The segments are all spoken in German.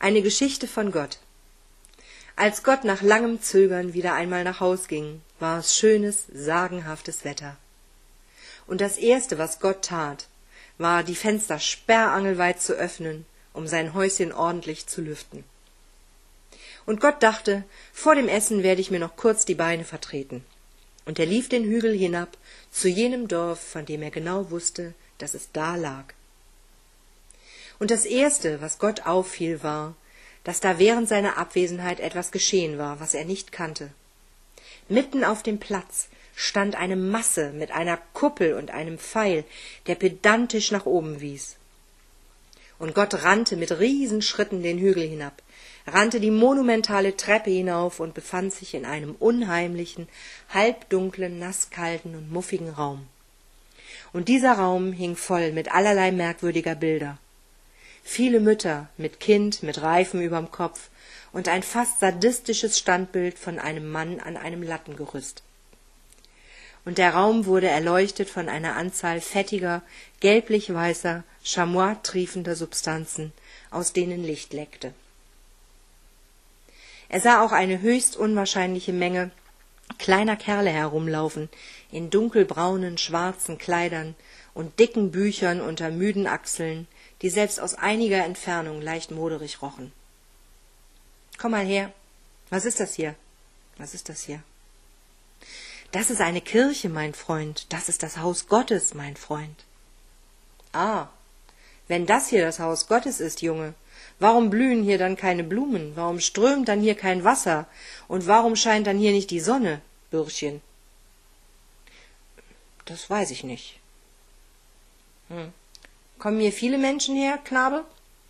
Eine Geschichte von Gott. Als Gott nach langem Zögern wieder einmal nach Haus ging, war es schönes, sagenhaftes Wetter. Und das Erste, was Gott tat, war, die Fenster sperrangelweit zu öffnen, um sein Häuschen ordentlich zu lüften. Und Gott dachte, vor dem Essen werde ich mir noch kurz die Beine vertreten. Und er lief den Hügel hinab zu jenem Dorf, von dem er genau wusste, dass es da lag. Und das Erste, was Gott auffiel, war, dass da während seiner Abwesenheit etwas geschehen war, was er nicht kannte. Mitten auf dem Platz stand eine Masse mit einer Kuppel und einem Pfeil, der pedantisch nach oben wies. Und Gott rannte mit Riesenschritten den Hügel hinab, rannte die monumentale Treppe hinauf und befand sich in einem unheimlichen, halbdunklen, nasskalten und muffigen Raum. Und dieser Raum hing voll mit allerlei merkwürdiger Bilder. Viele Mütter mit Kind, mit Reifen überm Kopf und ein fast sadistisches Standbild von einem Mann an einem Lattengerüst. Und der Raum wurde erleuchtet von einer Anzahl fettiger, gelblich-weißer, chamois-triefender Substanzen, aus denen Licht leckte. Er sah auch eine höchst unwahrscheinliche Menge kleiner Kerle herumlaufen, in dunkelbraunen, schwarzen Kleidern und dicken Büchern unter müden Achseln, die selbst aus einiger Entfernung leicht moderig rochen. »Komm mal her. Was ist das hier? Was ist das hier?« »Das ist eine Kirche, mein Freund. Das ist das Haus Gottes, mein Freund.« »Ah, wenn das hier das Haus Gottes ist, Junge, warum blühen hier dann keine Blumen? Warum strömt dann hier kein Wasser? Und warum scheint dann hier nicht die Sonne, Bürschchen?« »Das weiß ich nicht.« »Kommen hier viele Menschen her, Knabe?«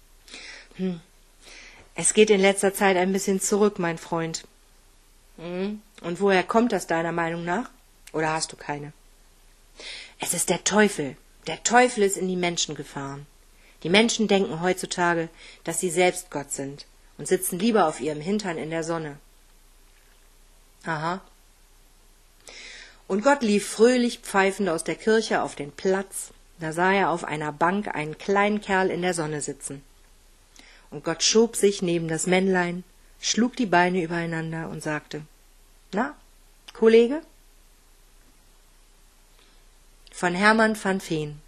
»Es geht in letzter Zeit ein bisschen zurück, mein Freund.« »Und woher kommt das deiner Meinung nach? Oder hast du keine?« »Es ist der Teufel. Der Teufel ist in die Menschen gefahren. Die Menschen denken heutzutage, dass sie selbst Gott sind und sitzen lieber auf ihrem Hintern in der Sonne.« »Aha.« Und Gott lief fröhlich pfeifend aus der Kirche auf den Platz. Da sah er auf einer Bank einen kleinen Kerl in der Sonne sitzen. Und Gott schob sich neben das Männlein, schlug die Beine übereinander und sagte: »Na, Kollege?« Von Hermann van Veen.